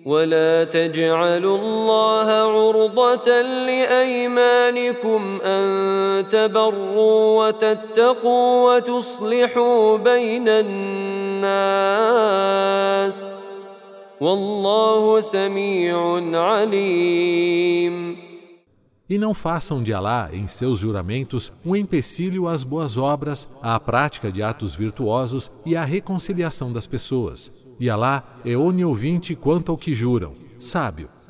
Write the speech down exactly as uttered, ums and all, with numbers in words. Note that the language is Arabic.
ولا تجعلوا الله عرضة لأيمانكم أن تبروا وتتقوا وتصلحوا بين الناس والله سميع عليم. E não façam de Alá, em seus juramentos, um empecilho às boas obras, à prática de atos virtuosos e à reconciliação das pessoas. E Alá é oniovinte quanto ao que juram, sábio.